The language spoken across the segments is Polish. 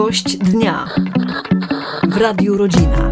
Gość dnia w Radiu Rodzina.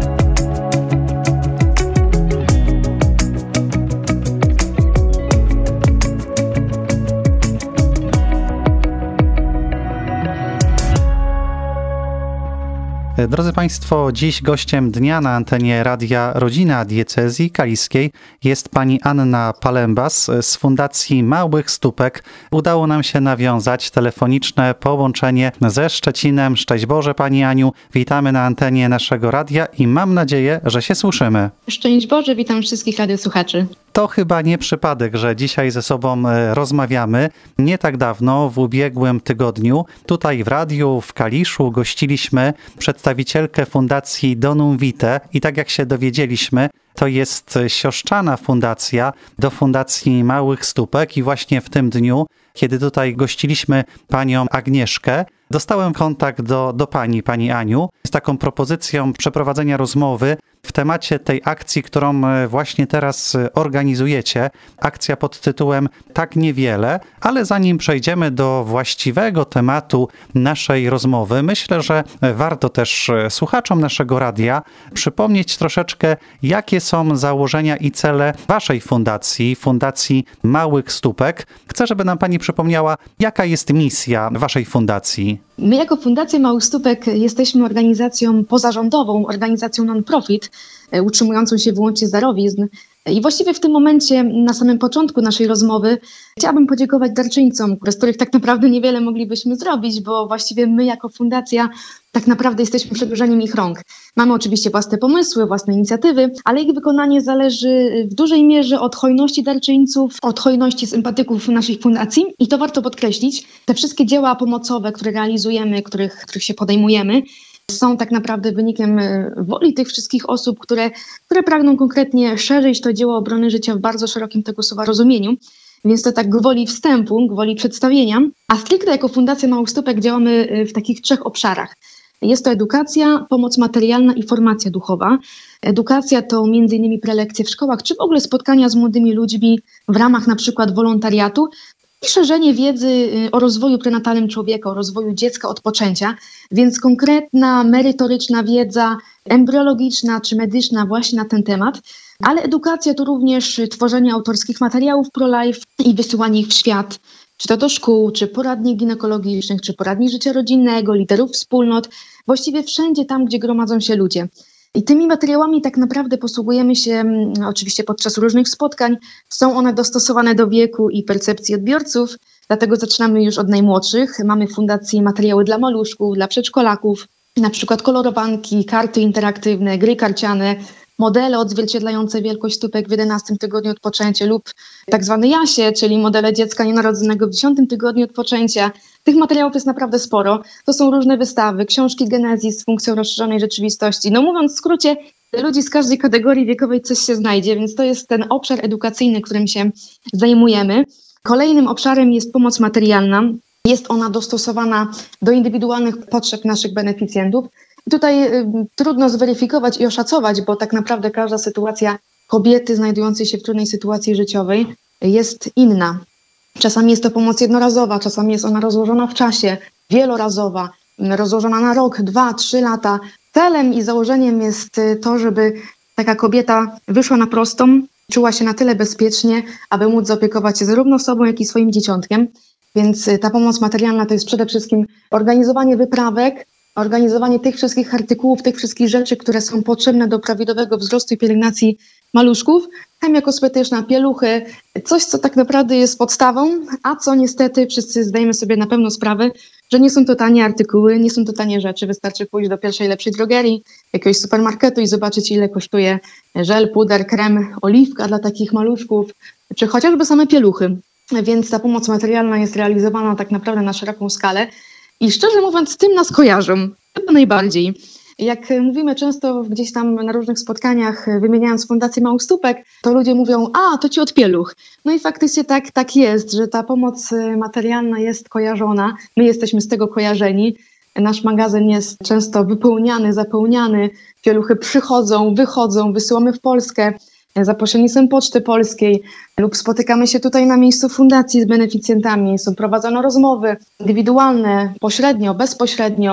Drodzy Państwo, dziś gościem dnia na antenie Radia Rodzina Diecezji Kaliskiej jest pani Anna Palembas z Fundacji Małych Stópek. Udało nam się nawiązać telefoniczne połączenie ze Szczecinem. Szczęść Boże Pani Aniu, witamy na antenie naszego radia i mam nadzieję, że się słyszymy. Szczęść Boże, witam wszystkich radiosłuchaczy. To chyba nie przypadek, że dzisiaj ze sobą rozmawiamy. Nie tak dawno, w ubiegłym tygodniu, tutaj w radiu w Kaliszu gościliśmy przedstawicielkę Fundacji Donum Vitae i tak jak się dowiedzieliśmy, to jest siostrzana fundacja do Fundacji Małych Stópek i właśnie w tym dniu, kiedy tutaj gościliśmy panią Agnieszkę, dostałem kontakt do pani Aniu z taką propozycją przeprowadzenia rozmowy w temacie tej akcji, którą właśnie teraz organizujecie. Akcja pod tytułem Tak niewiele, ale zanim przejdziemy do właściwego tematu naszej rozmowy, myślę, że warto też słuchaczom naszego radia przypomnieć troszeczkę, jakie są założenia i cele waszej fundacji, Fundacji Małych Stópek. Chcę, żeby nam pani przypomniała, jaka jest misja waszej fundacji. My jako Fundacja Małych Stópek jesteśmy organizacją pozarządową, organizacją non-profit, utrzymującą się wyłącznie z darowizn. I właściwie w tym momencie, na samym początku naszej rozmowy, chciałabym podziękować darczyńcom, bez których tak naprawdę niewiele moglibyśmy zrobić, bo właściwie my jako fundacja tak naprawdę jesteśmy przedłużeniem ich rąk. Mamy oczywiście własne pomysły, własne inicjatywy, ale ich wykonanie zależy w dużej mierze od hojności darczyńców, od hojności sympatyków naszej fundacji. I to warto podkreślić. Te wszystkie dzieła pomocowe, które realizujemy, których się podejmujemy, są tak naprawdę wynikiem woli tych wszystkich osób, które pragną konkretnie szerzyć to dzieło obrony życia w bardzo szerokim tego słowa rozumieniu. Więc to tak gwoli wstępu, gwoli przedstawienia. A stricte jako Fundacja Małych Stópek działamy w takich 3 obszarach. Jest to edukacja, pomoc materialna i formacja duchowa. Edukacja to m.in. prelekcje w szkołach, czy w ogóle spotkania z młodymi ludźmi w ramach na przykład wolontariatu i szerzenie wiedzy o rozwoju prenatalnym człowieka, o rozwoju dziecka od poczęcia. Więc konkretna, merytoryczna wiedza embriologiczna czy medyczna właśnie na ten temat. Ale edukacja to również tworzenie autorskich materiałów pro-life i wysyłanie ich w świat. Czy to do szkół, czy poradni ginekologicznych, czy poradni życia rodzinnego, liderów wspólnot, właściwie wszędzie tam, gdzie gromadzą się ludzie. I tymi materiałami tak naprawdę posługujemy się oczywiście podczas różnych spotkań. Są one dostosowane do wieku i percepcji odbiorców, dlatego zaczynamy już od najmłodszych. Mamy w fundacji materiały dla maluszków, dla przedszkolaków, na przykład kolorowanki, karty interaktywne, gry karciane, modele odzwierciedlające wielkość stópek w 11 tygodniu od poczęcia lub tak zwane jasie, czyli modele dziecka nienarodzonego w 10 tygodniu od poczęcia. Tych materiałów jest naprawdę sporo. To są różne wystawy, książki genezji z funkcją rozszerzonej rzeczywistości. No mówiąc w skrócie, dla ludzi z każdej kategorii wiekowej coś się znajdzie, więc to jest ten obszar edukacyjny, którym się zajmujemy. Kolejnym obszarem jest pomoc materialna. Jest ona dostosowana do indywidualnych potrzeb naszych beneficjentów. I tutaj trudno zweryfikować i oszacować, bo tak naprawdę każda sytuacja kobiety znajdującej się w trudnej sytuacji życiowej jest inna. Czasami jest to pomoc jednorazowa, czasami jest ona rozłożona w czasie, wielorazowa, rozłożona na rok, 2, 3 lata. Celem i założeniem jest to, żeby taka kobieta wyszła na prostą, czuła się na tyle bezpiecznie, aby móc zaopiekować się zarówno sobą, jak i swoim dzieciątkiem. Więc ta pomoc materialna to jest przede wszystkim organizowanie wyprawek, organizowanie tych wszystkich artykułów, tych wszystkich rzeczy, które są potrzebne do prawidłowego wzrostu i pielęgnacji maluszków, chemia kosmetyczna, pieluchy, coś, co tak naprawdę jest podstawą, a co niestety wszyscy zdajemy sobie na pewno sprawę, że nie są to tanie artykuły, nie są to tanie rzeczy. Wystarczy pójść do pierwszej lepszej drogerii, jakiegoś supermarketu i zobaczyć, ile kosztuje żel, puder, krem, oliwka dla takich maluszków, czy chociażby same pieluchy. Więc ta pomoc materialna jest realizowana tak naprawdę na szeroką skalę. I szczerze mówiąc, z tym nas kojarzą, chyba najbardziej. Jak mówimy często gdzieś tam na różnych spotkaniach, wymieniając Fundację Małych Stópek, to ludzie mówią, to ci od pieluch. No i faktycznie tak jest, że ta pomoc materialna jest kojarzona. My jesteśmy z tego kojarzeni. Nasz magazyn jest często wypełniany, zapełniany. Pieluchy przychodzą, wychodzą, wysyłamy w Polskę. za pośrednictwem Poczty Polskiej lub spotykamy się tutaj na miejscu fundacji z beneficjentami. Są prowadzone rozmowy indywidualne, pośrednio, bezpośrednio.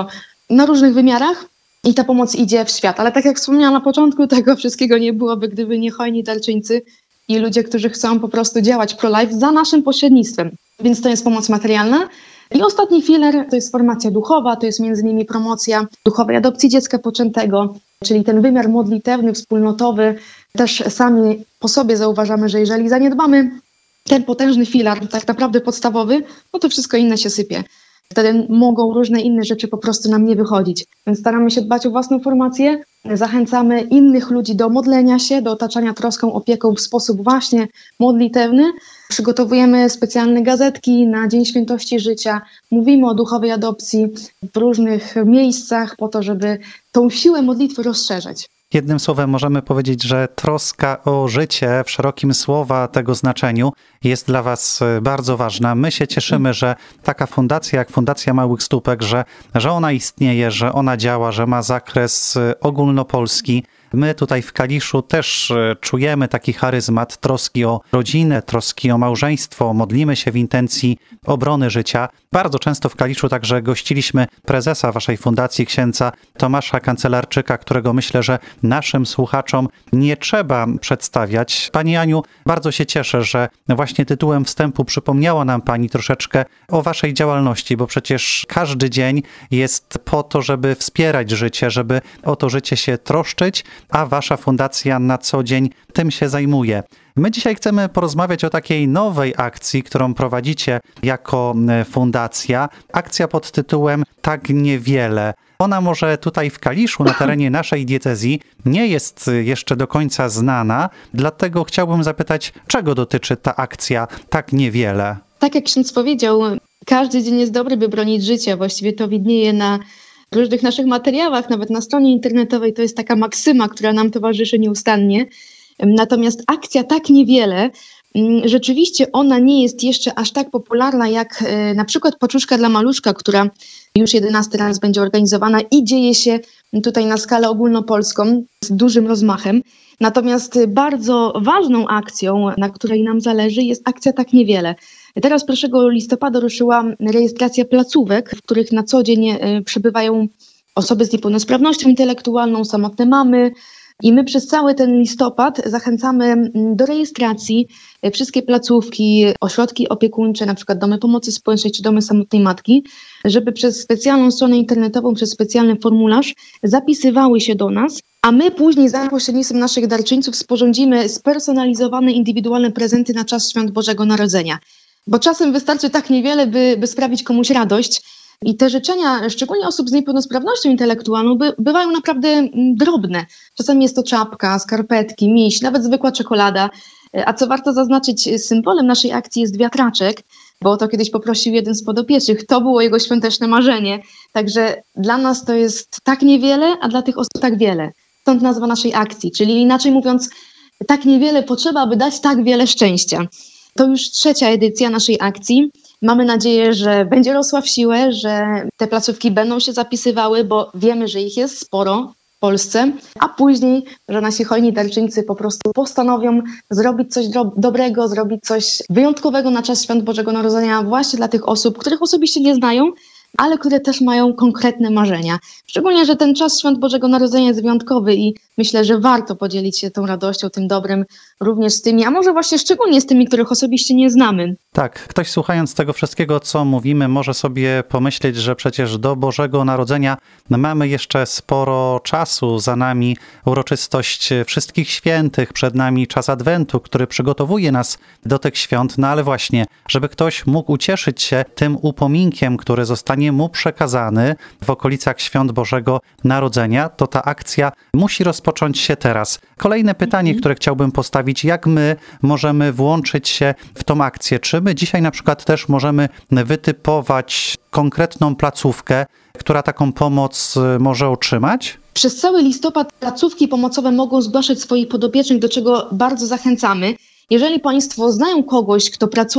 na różnych wymiarach i ta pomoc idzie w świat. Ale tak jak wspomniałam na początku, tego wszystkiego nie byłoby, gdyby nie hojni darczyńcy i ludzie, którzy chcą po prostu działać pro-life za naszym pośrednictwem. Więc to jest pomoc materialna. I ostatni filar to jest formacja duchowa, to jest między innymi promocja duchowej adopcji dziecka poczętego, czyli ten wymiar modlitewny, wspólnotowy. Też sami po sobie zauważamy, że jeżeli zaniedbamy ten potężny filar, tak naprawdę podstawowy, no to wszystko inne się sypie. Wtedy mogą różne inne rzeczy po prostu nam nie wychodzić. Więc staramy się dbać o własną formację, zachęcamy innych ludzi do modlenia się, do otaczania troską, opieką w sposób właśnie modlitewny. Przygotowujemy specjalne gazetki na Dzień Świętości Życia. Mówimy o duchowej adopcji w różnych miejscach po to, żeby tą siłę modlitwy rozszerzać. Jednym słowem możemy powiedzieć, że troska o życie w szerokim słowa tego znaczeniu jest dla Was bardzo ważna. My się cieszymy, że taka fundacja jak Fundacja Małych Stópek, że ona istnieje, że ona działa, że ma zakres ogólnopolski. My tutaj w Kaliszu też czujemy taki charyzmat troski o rodzinę, troski o małżeństwo, modlimy się w intencji obrony życia. Bardzo często w Kaliszu także gościliśmy prezesa waszej fundacji, księdza Tomasza Kancelarczyka, którego myślę, że naszym słuchaczom nie trzeba przedstawiać. Pani Aniu, bardzo się cieszę, że właśnie tytułem wstępu przypomniała nam Pani troszeczkę o waszej działalności, bo przecież każdy dzień jest po to, żeby wspierać życie, żeby o to życie się troszczyć, a wasza fundacja na co dzień tym się zajmuje. My dzisiaj chcemy porozmawiać o takiej nowej akcji, którą prowadzicie jako fundacja. Akcja pod tytułem Tak Niewiele. Ona może tutaj w Kaliszu, na terenie naszej diecezji, nie jest jeszcze do końca znana, dlatego chciałbym zapytać, czego dotyczy ta akcja Tak Niewiele? Tak jak ksiądz powiedział, każdy dzień jest dobry, by bronić życia. Właściwie to widnieje na różnych naszych materiałach, nawet na stronie internetowej. To jest taka maksyma, która nam towarzyszy nieustannie. Natomiast akcja Tak Niewiele, rzeczywiście ona nie jest jeszcze aż tak popularna jak na przykład Paczuszka dla Maluszka, która już 11 raz będzie organizowana i dzieje się tutaj na skalę ogólnopolską z dużym rozmachem. Natomiast bardzo ważną akcją, na której nam zależy, jest akcja Tak Niewiele. Teraz 1 listopada ruszyła rejestracja placówek, w których na co dzień przebywają osoby z niepełnosprawnością intelektualną, samotne mamy. I my przez cały ten listopad zachęcamy do rejestracji wszystkie placówki, ośrodki opiekuńcze, na przykład domy pomocy społecznej czy domy samotnej matki, żeby przez specjalną stronę internetową, przez specjalny formularz zapisywały się do nas, a my później za pośrednictwem naszych darczyńców sporządzimy spersonalizowane, indywidualne prezenty na czas Świąt Bożego Narodzenia. Bo czasem wystarczy tak niewiele, by sprawić komuś radość. I te życzenia, szczególnie osób z niepełnosprawnością intelektualną, bywają naprawdę drobne. Czasami jest to czapka, skarpetki, miś, nawet zwykła czekolada. A co warto zaznaczyć, symbolem naszej akcji jest wiatraczek, bo o to kiedyś poprosił jeden z podopiecznych. To było jego świąteczne marzenie. Także dla nas to jest tak niewiele, a dla tych osób tak wiele. Stąd nazwa naszej akcji, czyli inaczej mówiąc, tak niewiele potrzeba, aby dać tak wiele szczęścia. To już 3. edycja naszej akcji. Mamy nadzieję, że będzie rosła w siłę, że te placówki będą się zapisywały, bo wiemy, że ich jest sporo w Polsce, a później, że nasi hojni darczyńcy po prostu postanowią zrobić coś dobrego, zrobić coś wyjątkowego na czas Świąt Bożego Narodzenia właśnie dla tych osób, których osobiście nie znają, ale które też mają konkretne marzenia. Szczególnie, że ten czas Świąt Bożego Narodzenia jest wyjątkowy i myślę, że warto podzielić się tą radością, tym dobrem również z tymi, a może właśnie szczególnie z tymi, których osobiście nie znamy. Tak, ktoś słuchając tego wszystkiego, co mówimy, może sobie pomyśleć, że przecież do Bożego Narodzenia mamy jeszcze sporo czasu, za nami uroczystość Wszystkich Świętych, przed nami czas Adwentu, który przygotowuje nas do tych świąt, no ale właśnie, żeby ktoś mógł ucieszyć się tym upominkiem, który zostanie mu przekazany w okolicach Świąt Bożego Narodzenia, to ta akcja musi rozpocząć się teraz. Kolejne pytanie, które chciałbym postawić, jak my możemy włączyć się w tą akcję? Czy my dzisiaj na przykład też możemy wytypować konkretną placówkę, która taką pomoc może otrzymać? Przez cały listopad placówki pomocowe mogą zgłaszać swoich podopiecznych, do czego bardzo zachęcamy. Jeżeli Państwo znają kogoś, kto pracuje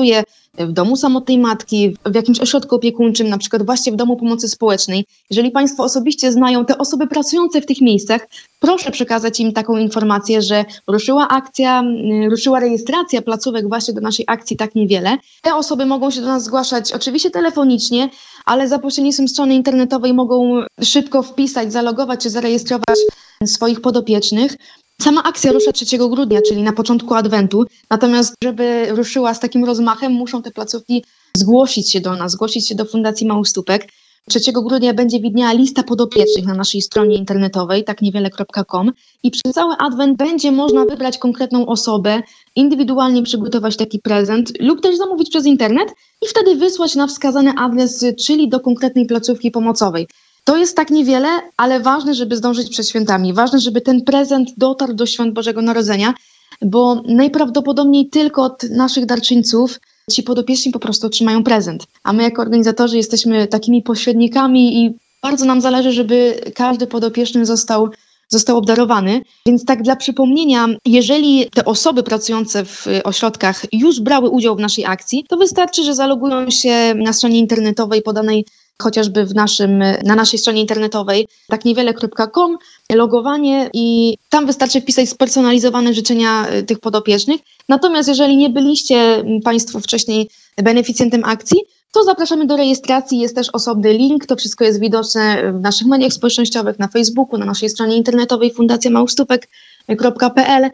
w domu samotnej matki, w jakimś ośrodku opiekuńczym, na przykład właśnie w domu pomocy społecznej. Jeżeli Państwo osobiście znają te osoby pracujące w tych miejscach, proszę przekazać im taką informację, że ruszyła akcja, ruszyła rejestracja placówek właśnie do naszej akcji Tak Niewiele. Te osoby mogą się do nas zgłaszać oczywiście telefonicznie, ale za pośrednictwem strony internetowej mogą szybko wpisać, zalogować czy zarejestrować swoich podopiecznych. Sama akcja rusza 3 grudnia, czyli na początku Adwentu, natomiast żeby ruszyła z takim rozmachem, muszą te placówki zgłosić się do nas, zgłosić się do Fundacji Małych Stópek. 3 grudnia będzie widniała lista podopiecznych na naszej stronie internetowej takniewiele.com i przez cały Adwent będzie można wybrać konkretną osobę, indywidualnie przygotować taki prezent lub też zamówić przez internet i wtedy wysłać na wskazany adres, czyli do konkretnej placówki pomocowej. To jest tak niewiele, ale ważne, żeby zdążyć przed świętami. Ważne, żeby ten prezent dotarł do świąt Bożego Narodzenia, bo najprawdopodobniej tylko od naszych darczyńców ci podopieczni po prostu otrzymają prezent. A my jako organizatorzy jesteśmy takimi pośrednikami i bardzo nam zależy, żeby każdy podopieczny został obdarowany. Więc tak dla przypomnienia, jeżeli te osoby pracujące w ośrodkach już brały udział w naszej akcji, to wystarczy, że zalogują się na stronie internetowej podanej chociażby na naszej stronie internetowej takniewiele.com, logowanie i tam wystarczy wpisać spersonalizowane życzenia tych podopiecznych. Natomiast jeżeli nie byliście Państwo wcześniej beneficjentem akcji, to zapraszamy do rejestracji, jest też osobny link, to wszystko jest widoczne w naszych mediach społecznościowych, na Facebooku, na naszej stronie internetowej fundacjamałystópek.pl.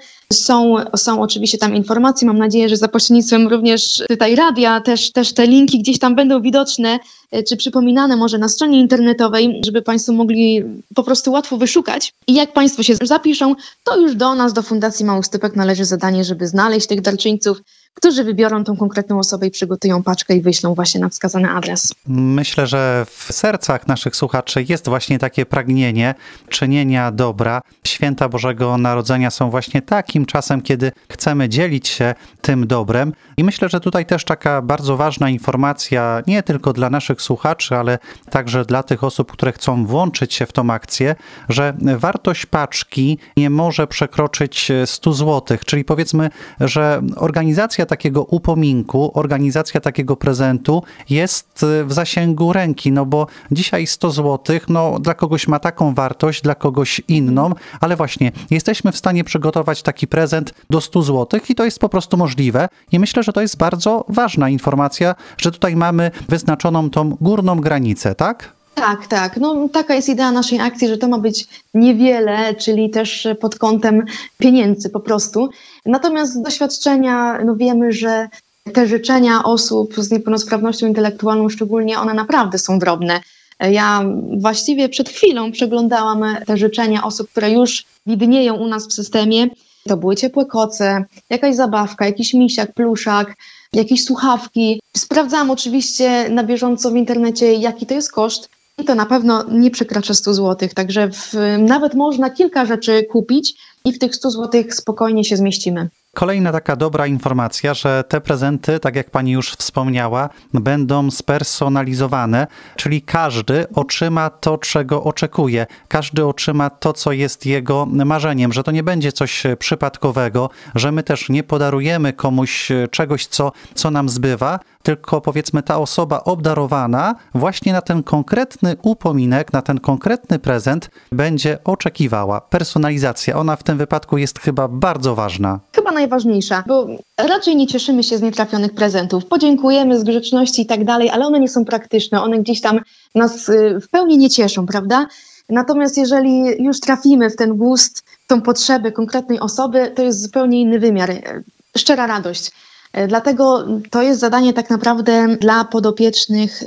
Są oczywiście tam informacje, mam nadzieję, że za pośrednictwem również tutaj radia też te linki gdzieś tam będą widoczne, czy przypominane może na stronie internetowej, żeby Państwo mogli po prostu łatwo wyszukać. I jak Państwo się zapiszą, to już do nas, do Fundacji Małych Stópek należy zadanie, żeby znaleźć tych darczyńców, którzy wybiorą tą konkretną osobę i przygotują paczkę i wyślą właśnie na wskazany adres. Myślę, że w sercach naszych słuchaczy jest właśnie takie pragnienie czynienia dobra. Święta Bożego Narodzenia są właśnie takim czasem, kiedy chcemy dzielić się tym dobrem. I myślę, że tutaj też taka bardzo ważna informacja, nie tylko dla naszych słuchaczy, ale także dla tych osób, które chcą włączyć się w tą akcję, że wartość paczki nie może przekroczyć 100 zł. Czyli powiedzmy, że organizacja takiego upominku, organizacja takiego prezentu jest w zasięgu ręki, no bo dzisiaj 100 zł, no dla kogoś ma taką wartość, dla kogoś inną, ale właśnie jesteśmy w stanie przygotować taki prezent do 100 zł i to jest po prostu możliwe i myślę, że to jest bardzo ważna informacja, że tutaj mamy wyznaczoną tą górną granicę, tak? Tak. No, taka jest idea naszej akcji, że to ma być niewiele, czyli też pod kątem pieniędzy po prostu. Natomiast z doświadczenia wiemy, że te życzenia osób z niepełnosprawnością intelektualną szczególnie, one naprawdę są drobne. Ja właściwie przed chwilą przeglądałam te życzenia osób, które już widnieją u nas w systemie. To były ciepłe koce, jakaś zabawka, jakiś misiak, pluszak, jakieś słuchawki. Sprawdzałam oczywiście na bieżąco w internecie, jaki to jest koszt. I to na pewno nie przekracza 100 zł, także nawet można kilka rzeczy kupić i w tych 100 zł spokojnie się zmieścimy. Kolejna taka dobra informacja, że te prezenty, tak jak pani już wspomniała, będą spersonalizowane, czyli każdy otrzyma to, czego oczekuje. Każdy otrzyma to, co jest jego marzeniem, że to nie będzie coś przypadkowego, że my też nie podarujemy komuś czegoś, co nam zbywa, tylko powiedzmy ta osoba obdarowana właśnie na ten konkretny upominek, na ten konkretny prezent będzie oczekiwała. Personalizacja, ona w tym wypadku jest chyba bardzo ważna. Chyba najważniejsza, bo raczej nie cieszymy się z nietrafionych prezentów. Podziękujemy z grzeczności i tak dalej, ale one nie są praktyczne, one gdzieś tam nas w pełni nie cieszą, prawda? Natomiast jeżeli już trafimy w ten gust, w tą potrzebę konkretnej osoby, to jest zupełnie inny wymiar, szczera radość. Dlatego to jest zadanie tak naprawdę dla podopiecznych,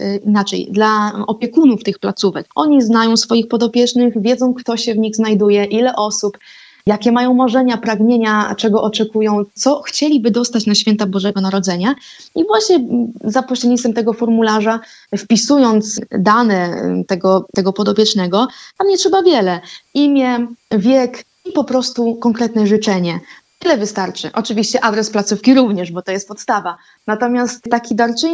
dla opiekunów tych placówek. Oni znają swoich podopiecznych, wiedzą, kto się w nich znajduje, ile osób, jakie mają marzenia, pragnienia, czego oczekują, co chcieliby dostać na święta Bożego Narodzenia. I właśnie za pośrednictwem tego formularza, wpisując dane tego podopiecznego, tam nie trzeba wiele. Imię, wiek i po prostu konkretne życzenie. Tyle wystarczy. Oczywiście adres placówki również, bo to jest podstawa. Natomiast taki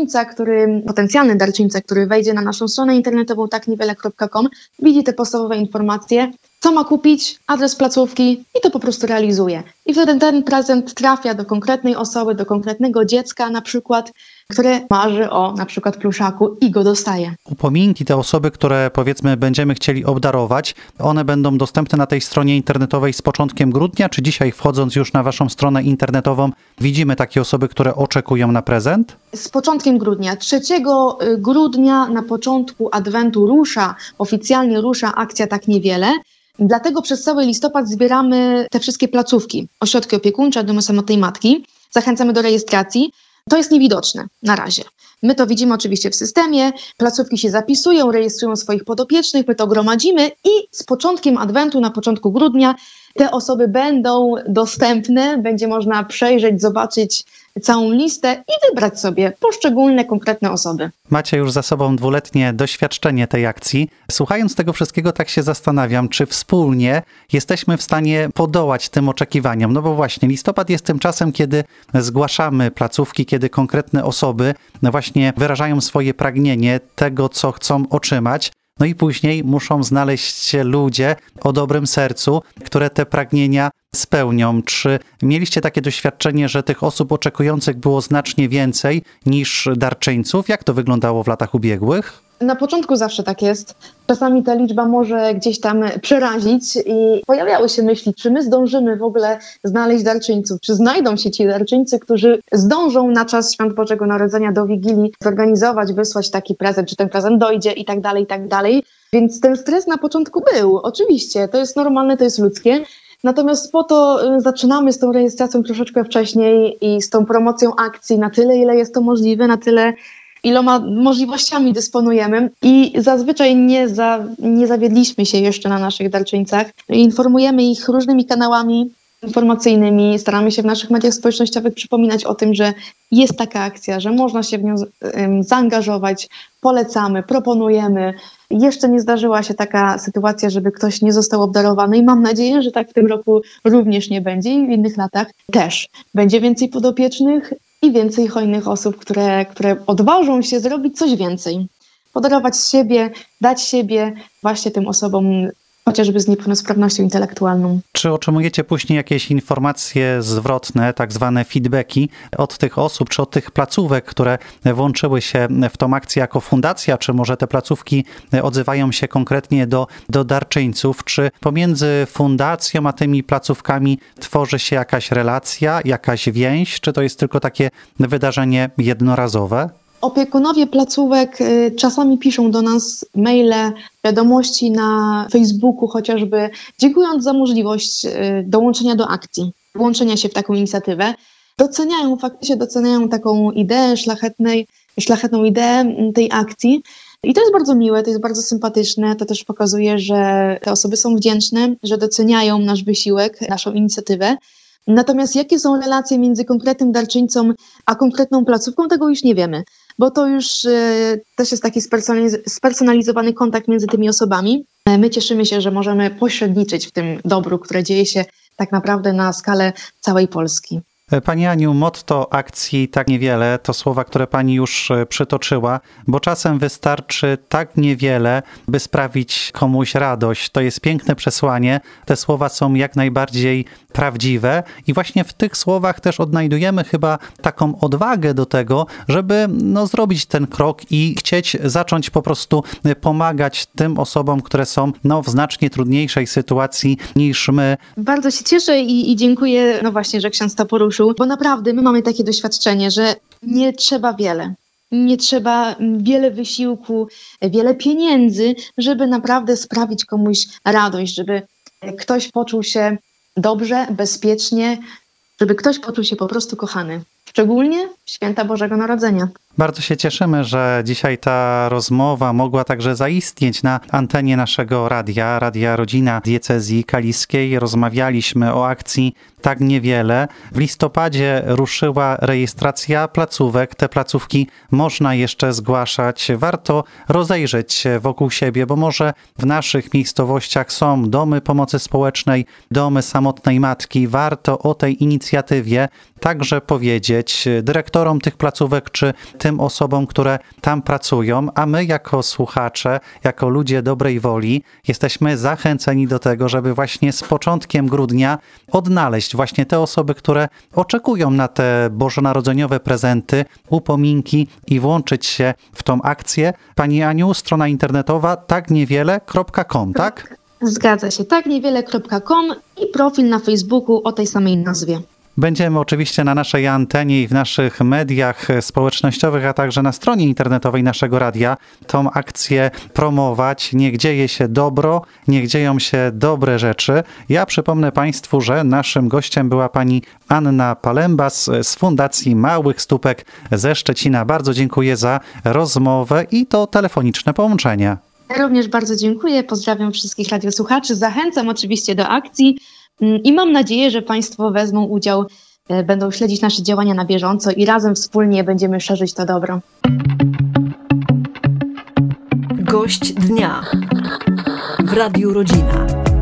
potencjalny darczyńca, który wejdzie na naszą stronę internetową takniewiele.com, widzi te podstawowe informacje, co ma kupić, adres placówki i to po prostu realizuje. I wtedy ten prezent trafia do konkretnej osoby, do konkretnego dziecka na przykład, które marzy o na przykład pluszaku i go dostaje. Upominki, te osoby, które powiedzmy będziemy chcieli obdarować, one będą dostępne na tej stronie internetowej z początkiem grudnia, czy dzisiaj wchodząc już na waszą stronę internetową widzimy takie osoby, które oczekują na prezent? Z początkiem grudnia. 3 grudnia na początku Adwentu oficjalnie rusza akcja Tak Niewiele. Dlatego przez cały listopad zbieramy te wszystkie placówki, ośrodki opiekuńcze, domy samotnej matki. Zachęcamy do rejestracji. To jest niewidoczne na razie. My to widzimy oczywiście w systemie, placówki się zapisują, rejestrują swoich podopiecznych, my to gromadzimy i z początkiem Adwentu, na początku grudnia te osoby będą dostępne, będzie można przejrzeć, zobaczyć całą listę i wybrać sobie poszczególne, konkretne osoby. Macie już za sobą 2-letnie doświadczenie tej akcji. Słuchając tego wszystkiego, tak się zastanawiam, czy wspólnie jesteśmy w stanie podołać tym oczekiwaniom. No bo właśnie listopad jest tym czasem, kiedy zgłaszamy placówki, kiedy konkretne osoby właśnie wyrażają swoje pragnienie tego, co chcą otrzymać. No i później muszą znaleźć się ludzie o dobrym sercu, które te pragnienia spełnią. Czy mieliście takie doświadczenie, że tych osób oczekujących było znacznie więcej niż darczyńców? Jak to wyglądało w latach ubiegłych? Na początku zawsze tak jest. Czasami ta liczba może gdzieś tam przerazić i pojawiały się myśli, czy my zdążymy w ogóle znaleźć darczyńców, czy znajdą się ci darczyńcy, którzy zdążą na czas Świąt Bożego Narodzenia do Wigilii zorganizować, wysłać taki prezent, czy ten prezent dojdzie i tak dalej, i tak dalej. Więc ten stres na początku był, oczywiście, to jest normalne, to jest ludzkie. Natomiast po to zaczynamy z tą rejestracją troszeczkę wcześniej i z tą promocją akcji na tyle, ile jest to możliwe, na tyle, iloma możliwościami dysponujemy i zazwyczaj nie zawiedliśmy się jeszcze na naszych darczyńcach. Informujemy ich różnymi kanałami informacyjnymi, staramy się w naszych mediach społecznościowych przypominać o tym, że jest taka akcja, że można się w nią zaangażować, polecamy, proponujemy. Jeszcze nie zdarzyła się taka sytuacja, żeby ktoś nie został obdarowany i mam nadzieję, że tak w tym roku również nie będzie i w innych latach też. Będzie więcej podopiecznych i więcej hojnych osób, które odważą się zrobić coś więcej. Podarować siebie, dać siebie właśnie tym osobom, chociażby z niepełnosprawnością intelektualną. Czy otrzymujecie później jakieś informacje zwrotne, tak zwane feedbacki od tych osób, czy od tych placówek, które włączyły się w tą akcję jako fundacja, czy może te placówki odzywają się konkretnie do darczyńców? Czy pomiędzy fundacją a tymi placówkami tworzy się jakaś relacja, jakaś więź, czy to jest tylko takie wydarzenie jednorazowe? Opiekunowie placówek czasami piszą do nas maile, wiadomości na Facebooku chociażby, dziękując za możliwość dołączenia do akcji, włączenia się w taką inicjatywę. Faktycznie doceniają taką ideę, szlachetną ideę tej akcji. I to jest bardzo miłe, to jest bardzo sympatyczne, to też pokazuje, że te osoby są wdzięczne, że doceniają nasz wysiłek, naszą inicjatywę. Natomiast jakie są relacje między konkretnym darczyńcą a konkretną placówką, tego już nie wiemy, bo to już też jest taki spersonalizowany kontakt między tymi osobami. My cieszymy się, że możemy pośredniczyć w tym dobru, które dzieje się tak naprawdę na skalę całej Polski. Pani Aniu, motto akcji Tak Niewiele to słowa, które Pani już przytoczyła, bo czasem wystarczy tak niewiele, by sprawić komuś radość. To jest piękne przesłanie. Te słowa są jak najbardziej prawdziwe i właśnie w tych słowach też odnajdujemy chyba taką odwagę do tego, żeby zrobić ten krok i chcieć zacząć po prostu pomagać tym osobom, które są w znacznie trudniejszej sytuacji niż my. Bardzo się cieszę i dziękuję, właśnie, że ksiądz to poruszył, bo naprawdę my mamy takie doświadczenie, że nie trzeba wiele. Nie trzeba wiele wysiłku, wiele pieniędzy, żeby naprawdę sprawić komuś radość, żeby ktoś poczuł się dobrze, bezpiecznie, żeby ktoś poczuł się po prostu kochany. Szczególnie w święta Bożego Narodzenia. Bardzo się cieszymy, że dzisiaj ta rozmowa mogła także zaistnieć na antenie naszego Radia Rodzina Diecezji Kaliskiej. Rozmawialiśmy o akcji Tak Niewiele. W listopadzie ruszyła rejestracja placówek. Te placówki można jeszcze zgłaszać. Warto rozejrzeć się wokół siebie, bo może w naszych miejscowościach są domy pomocy społecznej, domy samotnej matki. Warto o tej inicjatywie także powiedzieć dyrektorom tych placówek, czy tym tym osobom, które tam pracują, a my jako słuchacze, jako ludzie dobrej woli jesteśmy zachęceni do tego, żeby właśnie z początkiem grudnia odnaleźć właśnie te osoby, które oczekują na te bożonarodzeniowe prezenty, upominki i włączyć się w tą akcję. Pani Aniu, strona internetowa takniewiele.com, tak? Zgadza się, takniewiele.com i profil na Facebooku o tej samej nazwie. Będziemy oczywiście na naszej antenie i w naszych mediach społecznościowych, a także na stronie internetowej naszego radia tą akcję promować. Niech dzieje się dobro, niech dzieją się dobre rzeczy. Ja przypomnę Państwu, że naszym gościem była pani Anna Palembas z Fundacji Małych Stópek ze Szczecina. Bardzo dziękuję za rozmowę i to telefoniczne połączenie. Ja również bardzo dziękuję, pozdrawiam wszystkich radiosłuchaczy, zachęcam oczywiście do akcji i mam nadzieję, że Państwo wezmą udział, będą śledzić nasze działania na bieżąco i razem wspólnie będziemy szerzyć to dobro. Gość dnia w Radiu Rodzina.